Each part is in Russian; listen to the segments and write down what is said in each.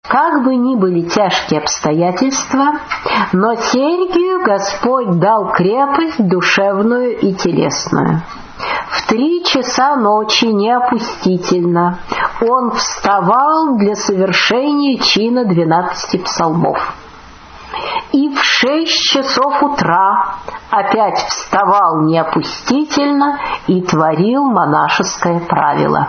Как бы ни были тяжкие обстоятельства, но Сергию Господь дал крепость душевную и телесную. В 3 часа ночи неопустительно он вставал для совершения чина 12 псалмов. И в 6 часов утра опять вставал неопустительно и творил монашеское правило.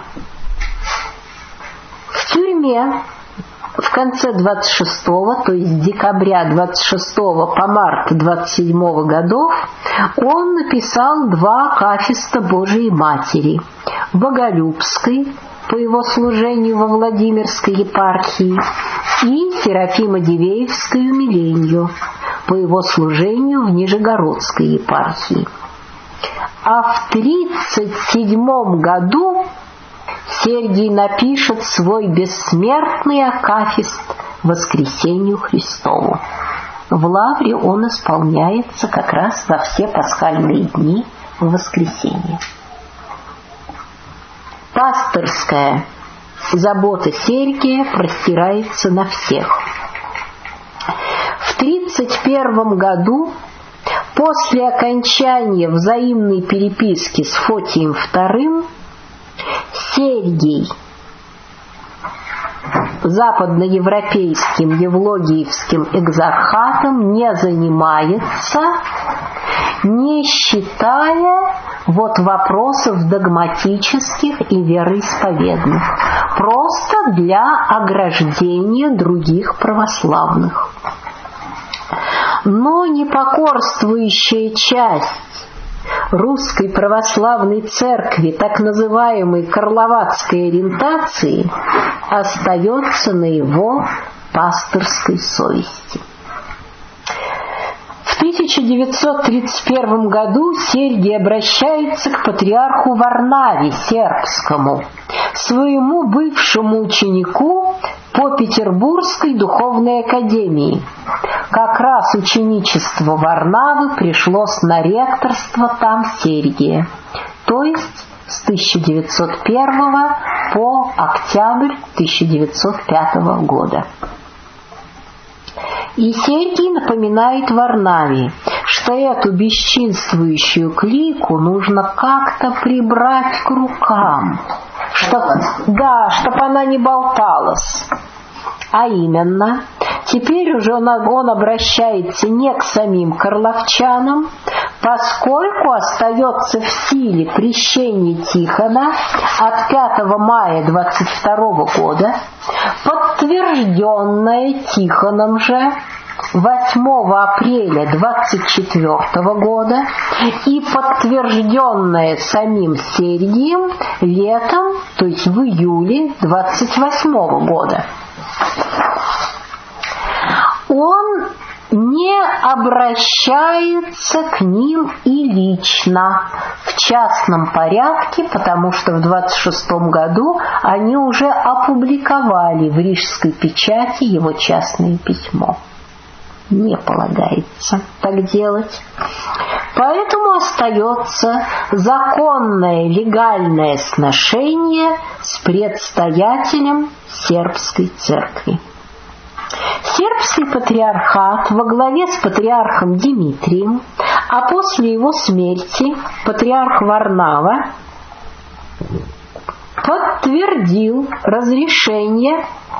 В тюрьме в конце 26-го, то есть декабря 26-го по март 27-го годов, он написал 2 акафиста Божией Матери – Боголюбской, по его служению во Владимирской епархии, и Серафимо-Дивеевскую Миленью, по его служению в Нижегородской епархии. А в 37 году Сергий напишет свой бессмертный акафист Воскресению Христову. В Лавре он исполняется как раз во все пасхальные дни в воскресенье. Пастырская забота Сергия простирается на всех. В 31 году, после окончания взаимной переписки с Фотием II, Сергий западноевропейским евлогиевским экзархатом не занимается, не считая вопросов догматических и вероисповедных, просто для ограждения других православных. Но непокорствующая часть русской православной церкви, так называемой карловацкой ориентации, остается на его пастырской совести. В 1931 году Сергий обращается к патриарху Варнаве Сербскому, своему бывшему ученику по Петербургской духовной академии. Как раз ученичество Варнавы пришлось на ректорство там Сергия, то есть с 1901 по октябрь 1905 года. И Сергий напоминает Варнаве, что эту бесчинствующую клику нужно как-то прибрать к рукам, чтобы она не болталась. А именно, теперь уже он обращается не к самим карловчанам, поскольку остается в силе крещение Тихона от 5 мая 22 года, подтвержденное Тихоном же 8 апреля 24 года и подтвержденное самим Сергием летом, то есть в июле 28 года. Он не обращается к ним и лично, в частном порядке, потому что в 26 году они уже опубликовали в Рижской печати его частное письмо. Не полагается так делать. Поэтому остается законное легальное сношение с предстоятелем сербской церкви. Сербский патриархат во главе с патриархом Димитрием, а после его смерти патриарх Варнава подтвердил разрешение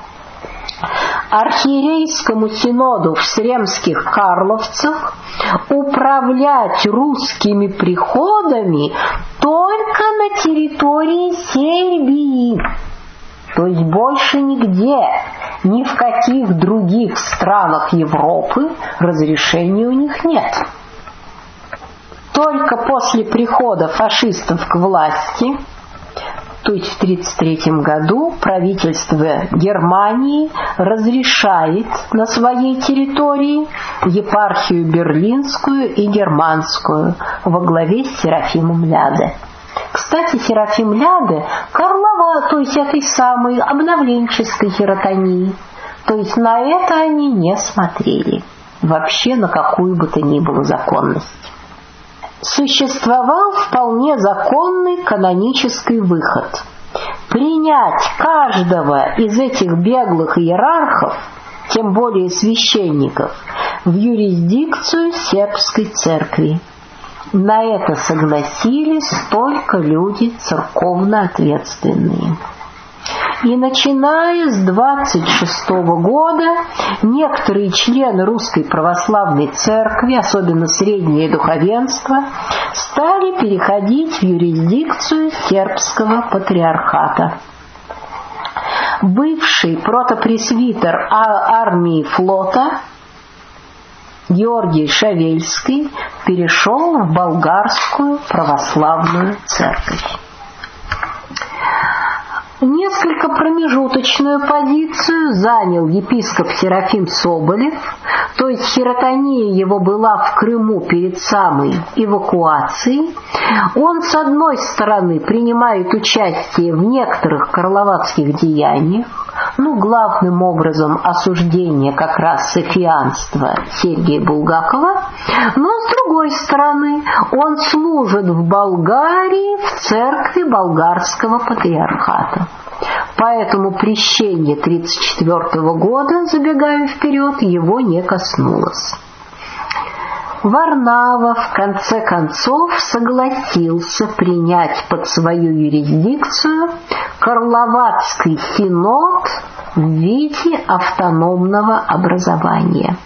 архиерейскому синоду в Сремских Карловцах управлять русскими приходами только на территории Сербии, то есть больше нигде, ни в каких других странах Европы разрешения у них нет. Только после прихода фашистов к власти, то есть в 1933 году, правительство Германии разрешает на своей территории епархию Берлинскую и Германскую во главе с Серафимом Ляде. Кстати, Серафим Ляде Карлова, то есть этой самой обновленческой хиротонии. То есть на это они не смотрели. Вообще на какую бы то ни было законность. Существовал вполне законный канонический выход. принять каждого из этих беглых иерархов, тем более священников, в юрисдикцию сербской церкви. На это согласились только люди церковно ответственные. И начиная с 26 года некоторые члены Русской Православной Церкви, особенно среднее духовенство, стали переходить в юрисдикцию сербского патриархата. Бывший протопресвитер армии флота Георгий Шавельский перешел в болгарскую православную церковь. Несколько промежуточную позицию занял епископ Серафим Соболев, то есть хиротония его была в Крыму перед самой эвакуацией. Он, с одной стороны, принимает участие в некоторых карловацких деяниях, главным образом осуждение как раз софианства Сергия Булгакова, но с другой стороны, он служит в Болгарии в церкви болгарского патриархата. Поэтому крещение 1934 года, забегая вперед, его не коснулось. Варнава в конце концов согласился принять под свою юрисдикцию Карловацкий синод в виде автономного образования.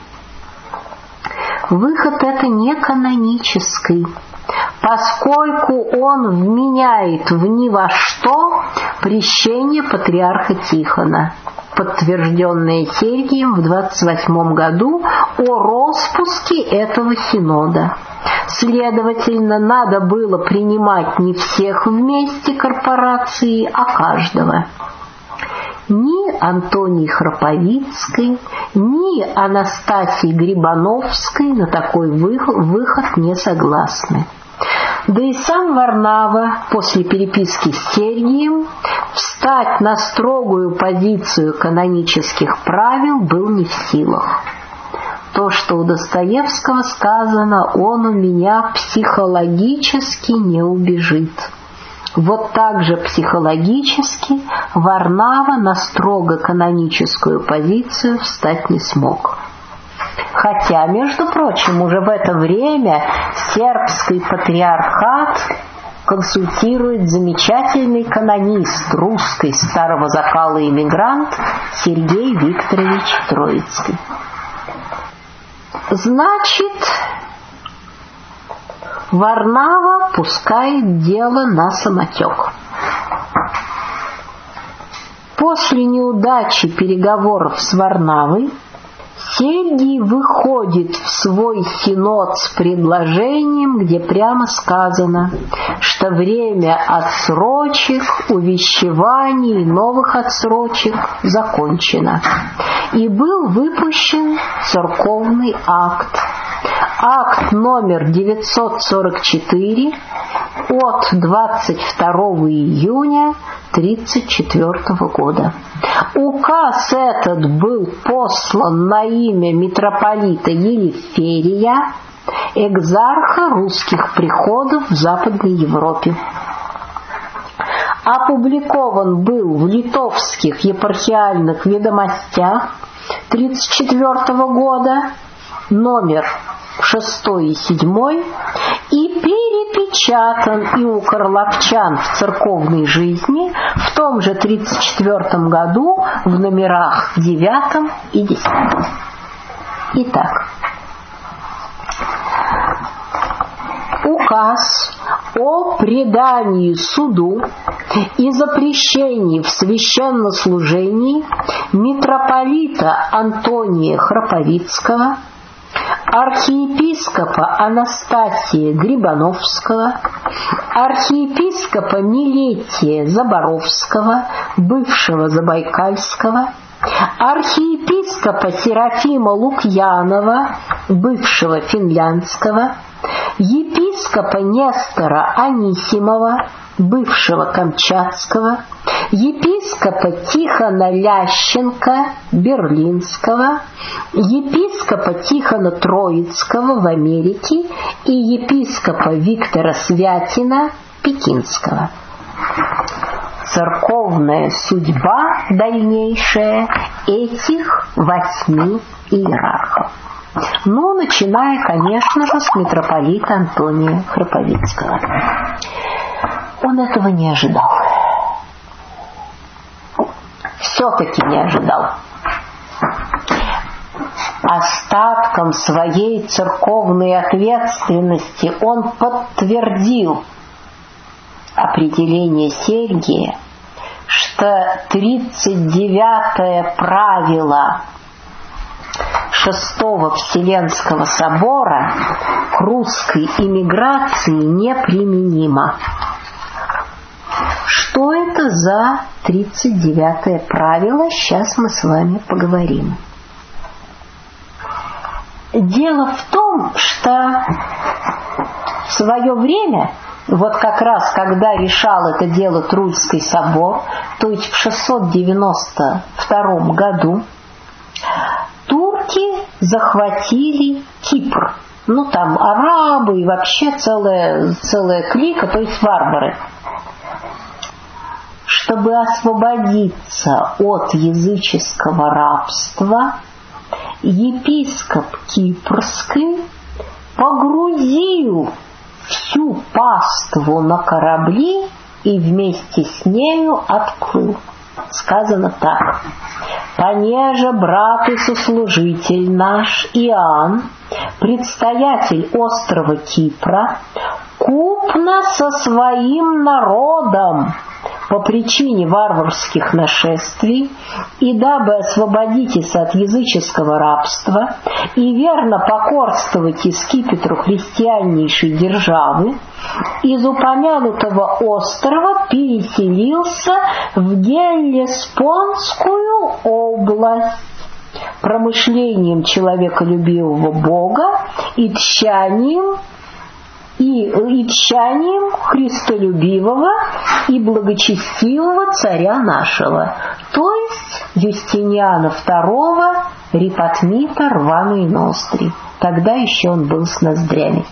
Выход это не канонический, поскольку он вменяет в ни во что крещение патриарха Тихона, подтвержденное Сергием в 28 году о распуске этого синода. Следовательно, надо было принимать не всех вместе корпорации, а каждого. Ни Антонии Храповицкой, ни Анастасии Грибановской на такой выход не согласны. Да и сам Варнава после переписки с Сергием встать на строгую позицию канонических правил был не в силах. То, что у Достоевского сказано, он у меня психологически не убежит. Вот так же психологически Варнава на строго каноническую позицию встать не смог. Хотя, между прочим, уже в это время сербский патриархат консультирует замечательный канонист русской старого закала иммигрант Сергей Викторович Троицкий. Значит, Варнава пускает дело на самотек. После неудачи переговоров с Варнавой Сергий выходит в свой синод с предложением, где прямо сказано, что время отсрочек, увещеваний и новых отсрочек закончено. И был выпущен церковный акт. Акт номер 944 от 22 июня 1934 года. Указ этот был послан на имя митрополита Елеферия, экзарха русских приходов в Западной Европе. Опубликован был в литовских епархиальных ведомостях 1934 года, номер 6 и 7, и перепечатан и у карловчан в церковной жизни в том же 1934 году в номерах 9 и 10. Итак, указ о предании суду и запрещении в священнослужении митрополита Антония Храповицкого, архиепископа Анастасия Грибановского, архиепископа Милетия Заборовского, бывшего Забайкальского, архиепископа Серафима Лукьянова, бывшего Финляндского, епископа Нестора Анисимова, бывшего Камчатского, епископа Тихона Лященко, Берлинского, епископа Тихона Троицкого в Америке и епископа Виктора Святина, Пекинского. церковная судьба дальнейшая этих 8 иерархов. Ну, начиная, конечно же, с митрополита Антония Храповицкого. Он этого не ожидал. Все-таки не ожидал. Остатком своей церковной ответственности он подтвердил определение Сергия, что 39-е правило Шестого Вселенского собора к русской эмиграции неприменимо. Что это за 39-е правило, сейчас мы с вами поговорим. Дело в том, что в свое время, вот как раз когда решал это дело Трульский собор, то есть в 692 году, турки захватили Кипр. Ну там арабы и вообще целая клика, то есть варвары. Чтобы освободиться от языческого рабства, епископ Кипрский погрузил всю паству на корабли и вместе с нею отплыл. Сказано так: «Понеже брат и сослужитель наш Иоанн, предстоятель острова Кипра, купно со своим народом по причине варварских нашествий, и дабы освободитесь от языческого рабства и верно покорствовать скипетру христианнейшей державы, из упомянутого острова переселился в Геллеспонтскую область промышлением человеколюбивого Бога и тщанием христолюбивого и благочестивого царя нашего», то есть Юстиниана II Рипатмита рваный нострий. Тогда еще он был с ноздрями.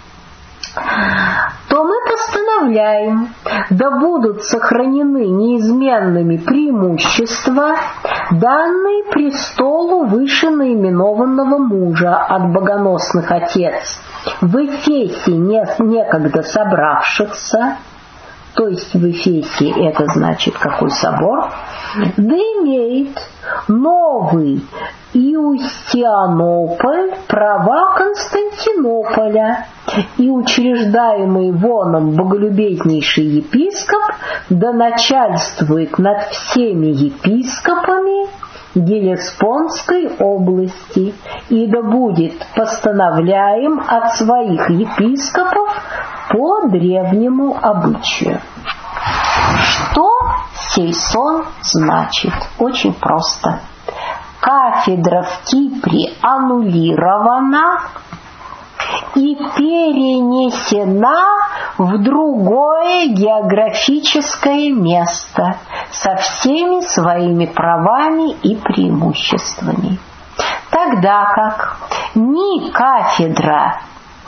То мы постановляем, да будут сохранены неизменными преимущества, данные престолу вышенаименованного мужа от богоносных отец в Эфесе некогда собравшихся, то есть в Эфесе это значит какой собор, да имеет новый Иустианополь права Константинополя, и учреждаемый воном боголюбезнейший епископ да начальствует над всеми епископами Геллеспонтской области, и да будет постановляем от своих епископов по древнему обычаю. Что сей сон значит? Очень просто. Кафедра в Кипре аннулирована и перенесена в другое географическое место со всеми своими правами и преимуществами. Тогда как ни кафедра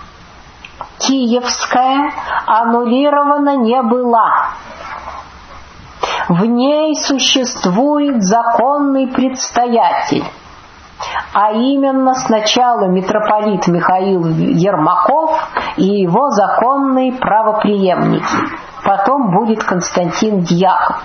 Киевская аннулирована не была. В ней существует законный предстоятель, а именно сначала митрополит Михаил Ермаков и его законные правопреемники, потом будет Константин Дьяков.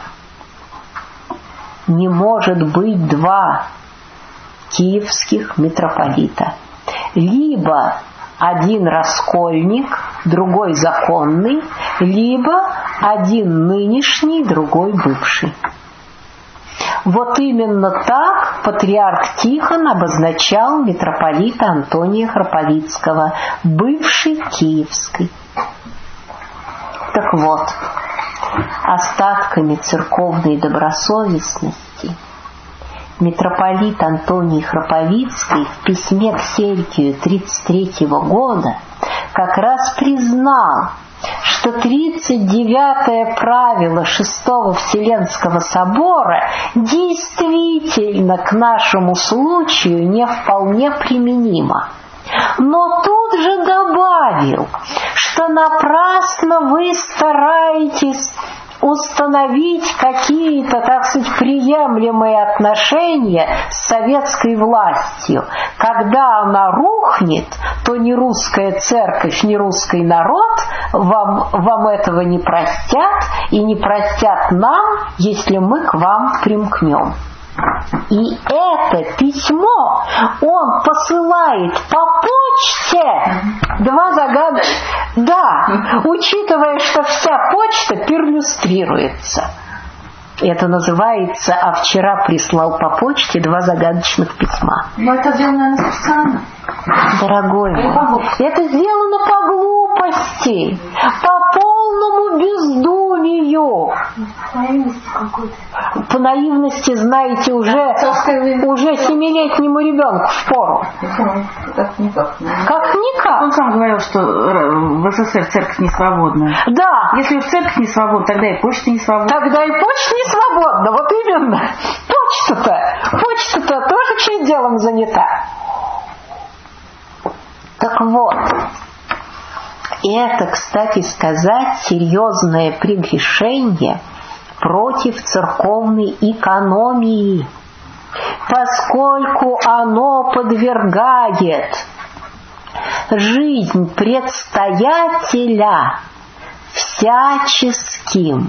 Не может быть два киевских митрополита. Либо один раскольник, другой законный, либо один нынешний, другой бывший. Вот именно так патриарх Тихон обозначал митрополита Антония Храповицкого, бывший киевский. Так вот, остатками церковной добросовестности митрополит Антоний Храповицкий в письме к Сергию 1933 года как раз признал, что 39-е правило Шестого Вселенского собора действительно к нашему случаю не вполне применимо. Но тут же добавил, что напрасно вы стараетесь установить какие-то, так сказать, приемлемые отношения с советской властью. Когда она рухнет, то ни русская церковь, ни русский народ вам этого не простят и не простят нам, если мы к вам примкнем. И это письмо он посылает по почте. Два загадочных. Да, учитывая, что вся почта перлюстрируется. Это называется «А вчера прислал по почте два загадочных письма». Но это сделано специально. Дорогой мой, это сделано по глупости, по полному бездумию. По наивности, знаете, уже 7-летнему ребенку впору. Как-никак. Он сам говорил, что в СССР церковь не свободна. Да. Если уж церковь не свободна, тогда и почта не свободна. Тогда и почта не свободна. Вот именно. Почта-то тоже чьим делом занята. Так вот, это, кстати сказать, серьезное прегрешение против церковной экономии, поскольку оно подвергает жизнь предстоятеля всяческим,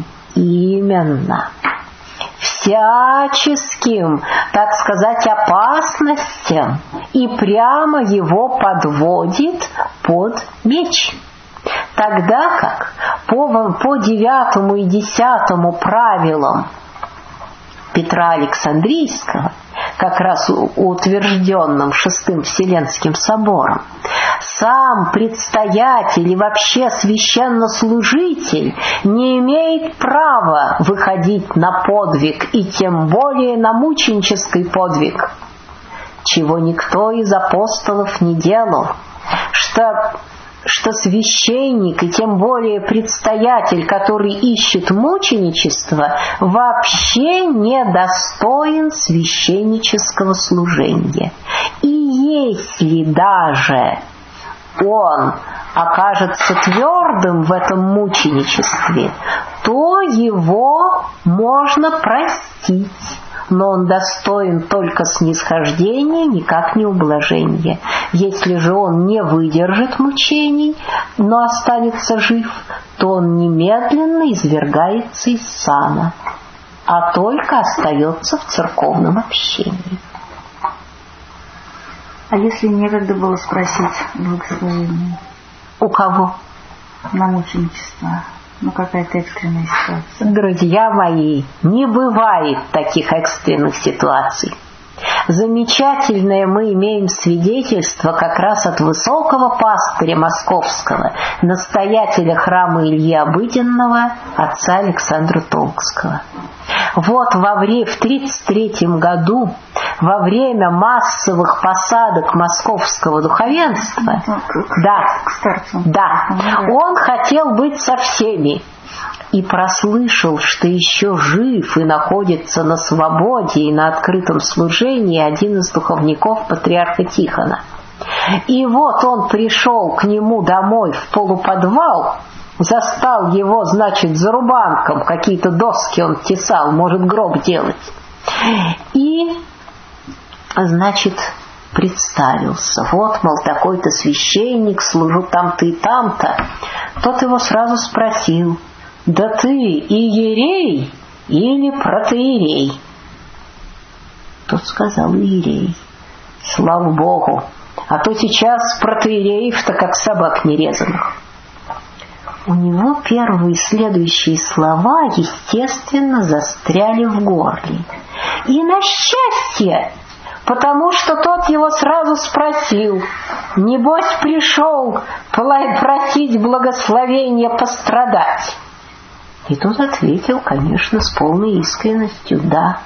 всяческим, так сказать, опасностям и прямо его подводит под меч. Тогда как по 9 и 10 правилам Петра Александрийского, как раз утвержденным Шестым Вселенским собором, сам предстоятель и вообще священнослужитель не имеет права выходить на подвиг, и тем более на мученический подвиг, чего никто из апостолов не делал, что священник и тем более предстоятель, который ищет мученичество, вообще не достоин священнического служения. И если даже он окажется твердым в этом мученичестве, то его можно простить. Но он достоин только снисхождения, никак не ублажения. Если же он не выдержит мучений, но останется жив, то он немедленно извергается из сана, а только остается в церковном общении. А если некогда было спросить благословение? У кого? На мученичество. Какая-то экстренная ситуация. Друзья мои, не бывает таких экстренных ситуаций. Замечательное мы имеем свидетельство как раз от высокого пастыря московского, настоятеля храма Ильи Обыденного, отца Александра Толкского. Вот в 1933 году, во время массовых посадок московского духовенства, он хотел быть со всеми, и прослышал, что еще жив и находится на свободе и на открытом служении один из духовников патриарха Тихона. И вот он пришел к нему домой в полуподвал, застал его, значит, за рубанком, какие-то доски он тесал, может, гроб делать. И, значит, представился. Вот, мол, такой-то священник, служу там-то и там-то. Тот его сразу спросил: да ты иерей или протоиерей? Тот сказал: иерей. Слава Богу, а то сейчас протоиереев-то как собак нерезанных. У него первые следующие слова, естественно, застряли в горле. И на счастье, потому что тот его сразу спросил: небось пришел просить благословения пострадать? И тот ответил, конечно, с полной искренностью: да.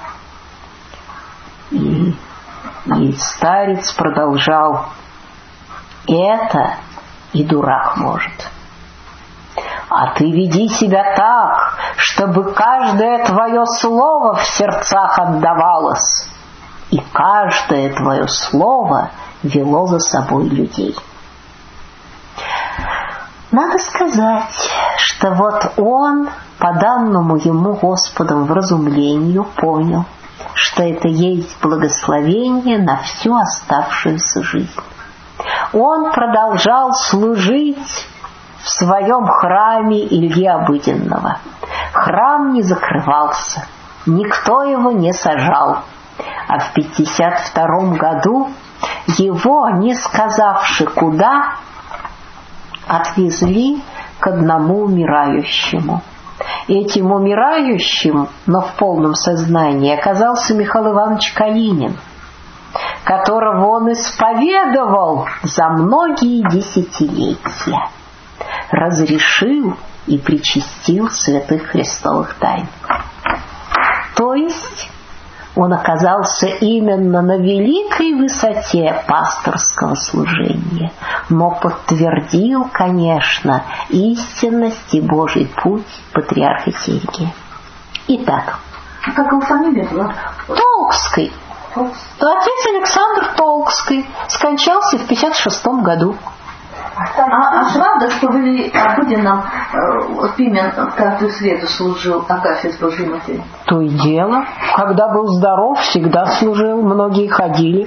И старец продолжал: это и дурак может. А ты веди себя так, чтобы каждое твое слово в сердцах отдавалось, и каждое твое слово вело за собой людей. Надо сказать, что вот он, по данному ему Господом вразумлению, понял, что это есть благословение на всю оставшуюся жизнь. Он продолжал служить в своем храме Ильи Обыденного. Храм не закрывался, никто его не сажал. А в 52 году его, не сказавши куда, отвезли к одному умирающему. Этим умирающим, но в полном сознании, оказался Михаил Иванович Калинин, которого он исповедовал за многие десятилетия, разрешил и причастил святых христовых тайн. То есть он оказался именно на великой высоте пасторского служения, но подтвердил, конечно, истинность и Божий путь патриарха Сергия. Итак. Как его фамилия была? Толкский. Отец Александр Толкский скончался в 56 году. А правда, что в Илье Обыденном Пимен каждую среду служил Агафья с Божьей Матерью? То и дело. Когда был здоров, всегда служил, многие ходили.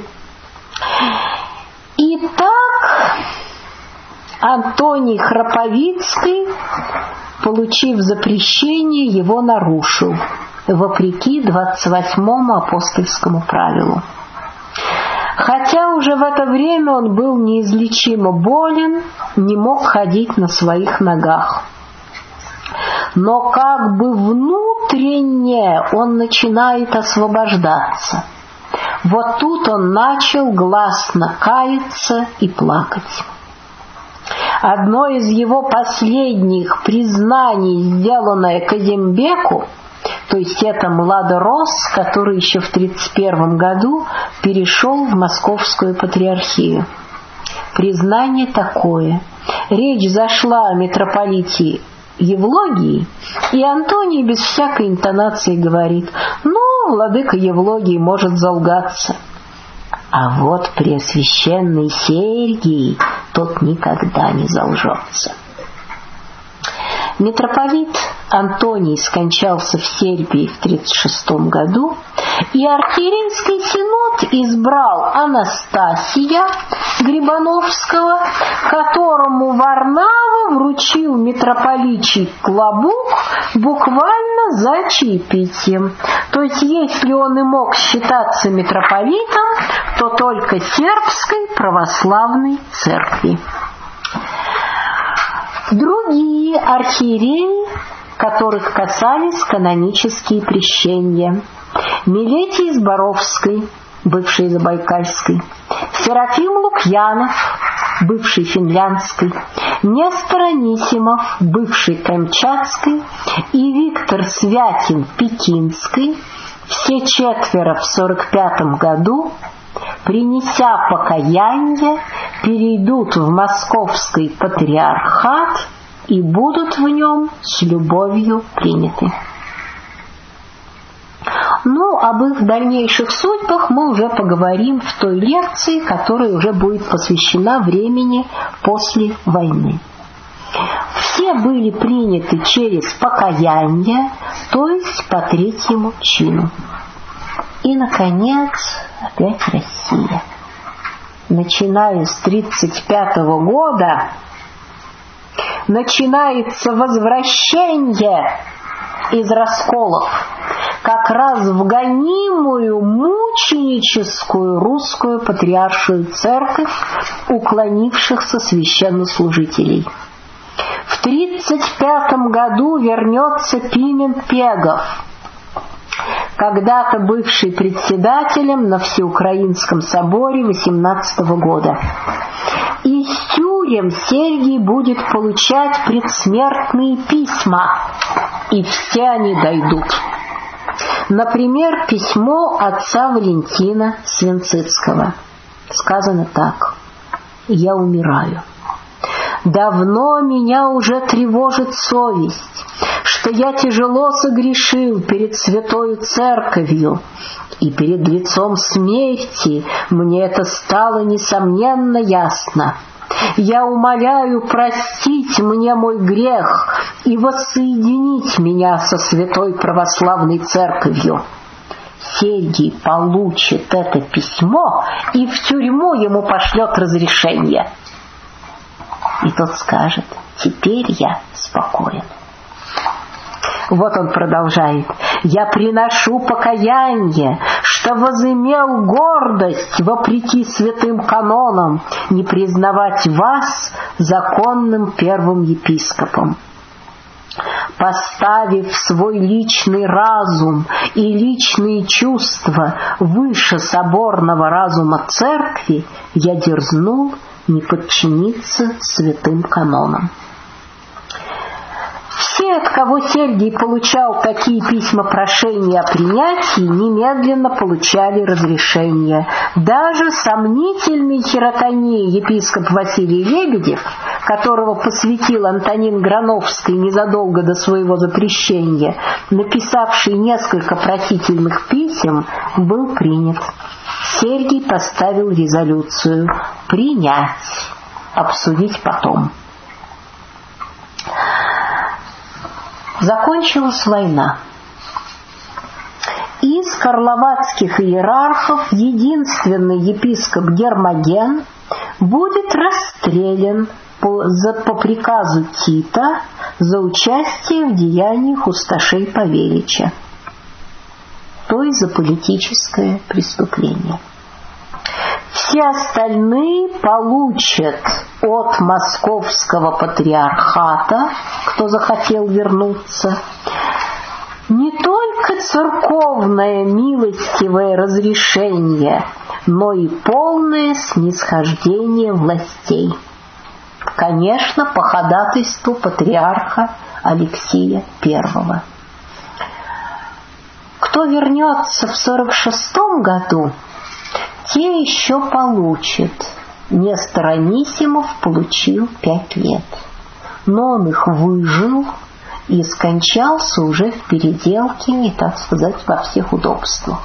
Итак, Антоний Храповицкий, получив запрещение, его нарушил, вопреки 28-му апостольскому правилу. Хотя уже в это время он был неизлечимо болен, не мог ходить на своих ногах. Но как бы внутренне он начинает освобождаться. Вот тут он начал гласно каяться и плакать. Одно из его последних признаний, сделанное Казимбеку, то есть это младорос, который еще в 1931 году перешел в Московскую патриархию. Признание такое. Речь зашла о митрополите Евлогии, и Антоний без всякой интонации говорит: владыка Евлогий может залгаться. А вот Преосвященный Сергий, тот никогда не залжется. Митрополит Антоний скончался в Сербии в 1936 году, и архиерейский синод избрал Анастасия Грибановского, которому Варнава вручил митрополичий клобук буквально за чаепитием. То есть, если он и мог считаться митрополитом, то только сербской православной церкви. Другие архиереи, которых касались канонические крещения: Милетий Зборовский, бывший Забайкальской, Серафим Лукьянов, бывший Финляндской, Нестор Анисимов, бывший Камчатской, и Виктор Святин, Пекинской, все четверо в 1945 году, принеся покаяние, перейдут в Московский патриархат и будут в нем с любовью приняты. Об их дальнейших судьбах мы уже поговорим в той лекции, которая уже будет посвящена времени после войны. Все были приняты через покаяние, то есть по третьему чину. И, наконец, опять Россия. Начиная с 1935 года начинается возвращение из расколов как раз в гонимую мученическую русскую патриаршую церковь уклонившихся священнослужителей. В 1935 году вернется Пимен Пегов, когда-то бывший председателем на Всеукраинском соборе 18 года. Из тюрем Сергий будет получать предсмертные письма, и все они дойдут. Например, письмо отца Валентина Свинцицкого. Сказано так: «Я умираю. Давно меня уже тревожит совесть, что я тяжело согрешил перед Святою Церковью, и перед лицом смерти мне это стало несомненно ясно. Я умоляю простить мне мой грех и воссоединить меня со Святой Православной Церковью. Сергий получит это письмо и в тюрьму ему пошлет разрешение. И тот скажет: теперь я спокоен. Вот он продолжает: «Я приношу покаяние, что возымел гордость, вопреки святым канонам, не признавать вас законным первым епископом. Поставив свой личный разум и личные чувства выше соборного разума церкви, я дерзнул не подчиниться святым канонам». Все, от кого Сергий получал такие письма прошения о принятии, немедленно получали разрешение. Даже сомнительный хиротоней епископ Василий Лебедев, которого посвятил Антонин Грановский незадолго до своего запрещения, написавший несколько просительных писем, был принят. Сергий поставил резолюцию «принять, обсудить потом». Закончилась война. Из карловацких иерархов единственный епископ Гермоген будет расстрелян по приказу Тита за участие в деяниях Усташей Павелича, то есть за политическое преступление. Все остальные получат от московского патриархата, кто захотел вернуться, не только церковное милостивое разрешение, но и полное снисхождение властей. Конечно, по ходатайству патриарха Алексия I. Кто вернется в 46 году, те еще получат. Нестор Анисимов получил 5 лет, но он их выжил и скончался уже в переделке, и, так сказать, во всех удобствах.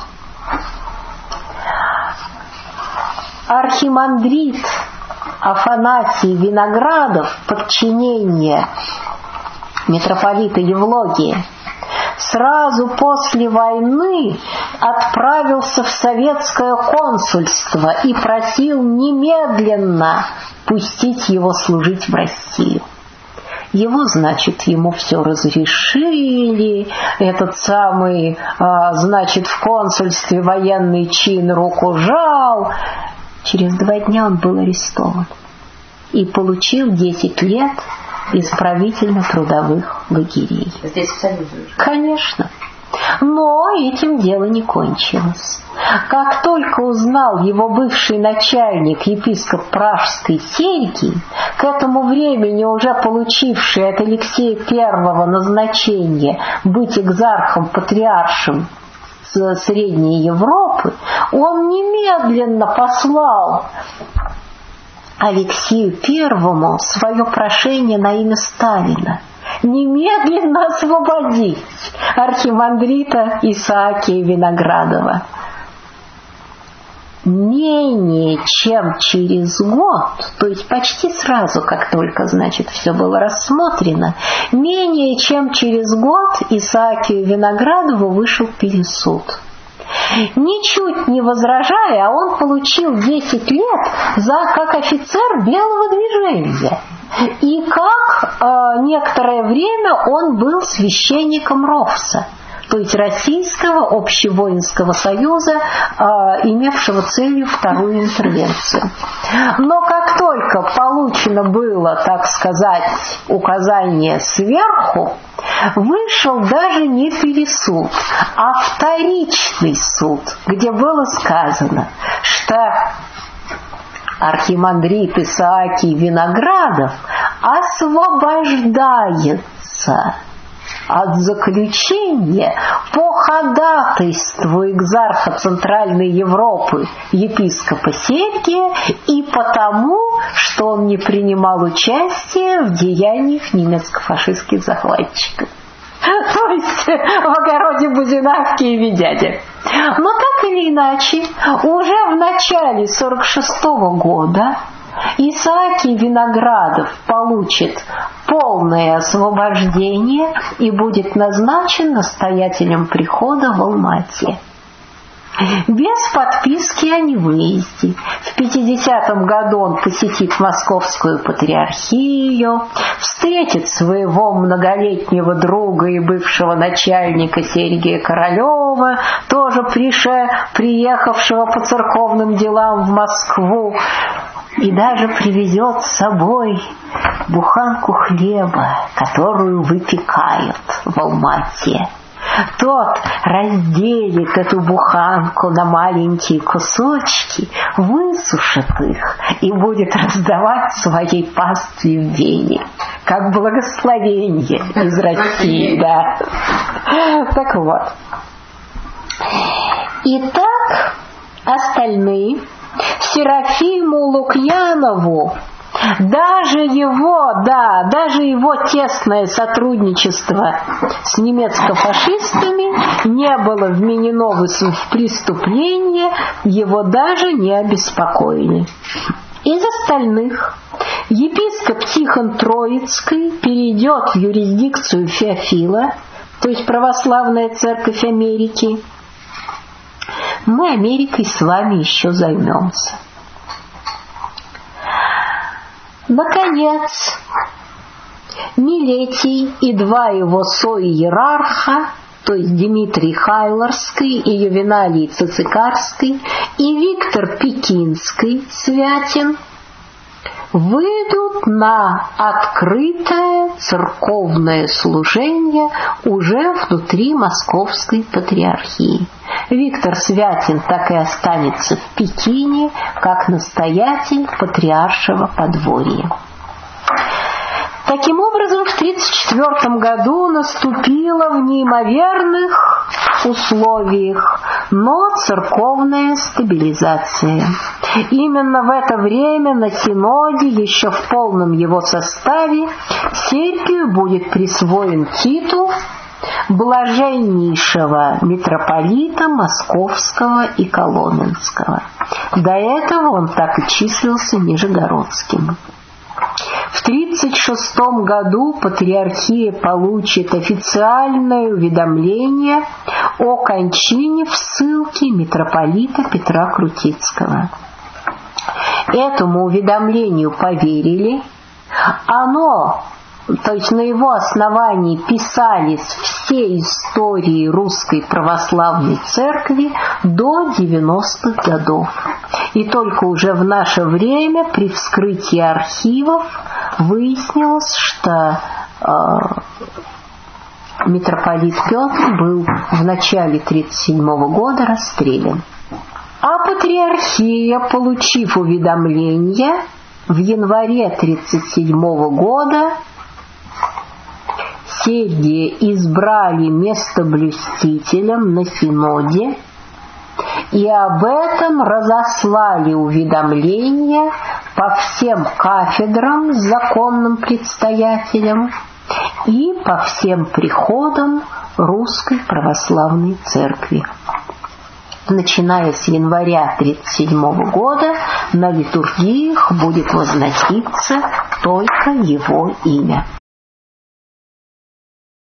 Архимандрит Афанасий Виноградов, подчинение митрополита Евлогия, сразу после войны отправился в советское консульство и просил немедленно пустить его служить в Россию. Его, значит, ему все разрешили, этот самый, значит, в консульстве военный чин руку жал. Через 2 дня он был арестован и получил 10 лет исправительно-трудовых лагерей. Здесь в Союзе? Конечно. Но этим дело не кончилось. Как только узнал его бывший начальник, епископ Пражский Сергий, к этому времени уже получивший от Алексея I назначение быть экзархом-патриаршем Средней Европы, он немедленно послал Алексею I свое прошение на имя Сталина немедленно освободить архимандрита Исаакия Виноградова. Менее чем через год, то есть почти сразу, как только, значит, все было рассмотрено, менее чем через год Исаакию Виноградову вышел пересуд. Ничуть не возражая, он получил 10 лет как офицер белого движения. И как некоторое время он был священником РОВСа, то есть Российского общевоинского союза, имевшего целью вторую интервенцию. Но как только получено было, так сказать, указание сверху, вышел даже не пересуд, а вторичный суд, где было сказано, что архимандрит Исаакий Виноградов освобождается от заключения по ходатайству экзарха Центральной Европы епископа Сергия и потому, что он не принимал участия в деяниях немецко-фашистских захватчиков. То есть в огороде Бузиновки и Видяде. Но так или иначе, уже в начале 46 года Исаакий Виноградов получит полное освобождение и будет назначен настоятелем прихода в Алма-Ате. Без подписки о невыезде. В 50-м году он посетит Московскую патриархию, встретит своего многолетнего друга и бывшего начальника Сергия Королева, тоже приехавшего по церковным делам в Москву, и даже привезет с собой буханку хлеба, которую выпекают в Алма-Ате. Тот разделит эту буханку на маленькие кусочки, высушит их и будет раздавать своей пастве в Вене, как благословение из России. Да. Так вот. Итак, остальные Серафиму Лукьянову даже его тесное сотрудничество с немецко-фашистами не было вменено в преступление, его даже не обеспокоили. Из остальных епископ Тихон Троицкий перейдет в юрисдикцию Феофила, то есть Православная Церковь Америки. Мы Америкой с вами еще займемся. Наконец, Милетий и два его соиерарха, то есть Дмитрий Хайларский и Ювеналий Цицикарский и Виктор Пекинский Святин, выйдут на открытое церковное служение уже внутри Московской патриархии. Виктор Святин так и останется в Пекине, как настоятель патриаршего подворья. Таким образом, в 1934 году наступила в неимоверных условиях, но церковная стабилизация. Именно в это время на Синоде, еще в полном его составе, Сергию будет присвоен титул блаженнейшего митрополита Московского и Коломенского. До этого он так и числился нижегородским. В 1936 году патриархия получит официальное уведомление о кончине в ссылке митрополита Петра Крутицкого. Этому уведомлению поверили. То есть на его основании писались все истории Русской Православной Церкви до 90-х годов. И только уже в наше время при вскрытии архивов выяснилось, что митрополит Петр был в начале 1937 года расстрелян. А патриархия, получив уведомление, в январе 1937 года Сергия избрали местоблюстителем на Синоде и об этом разослали уведомления по всем кафедрам с законным предстоятелем и по всем приходам Русской Православной Церкви. Начиная с января 1937 года на литургиях будет возноситься только его имя.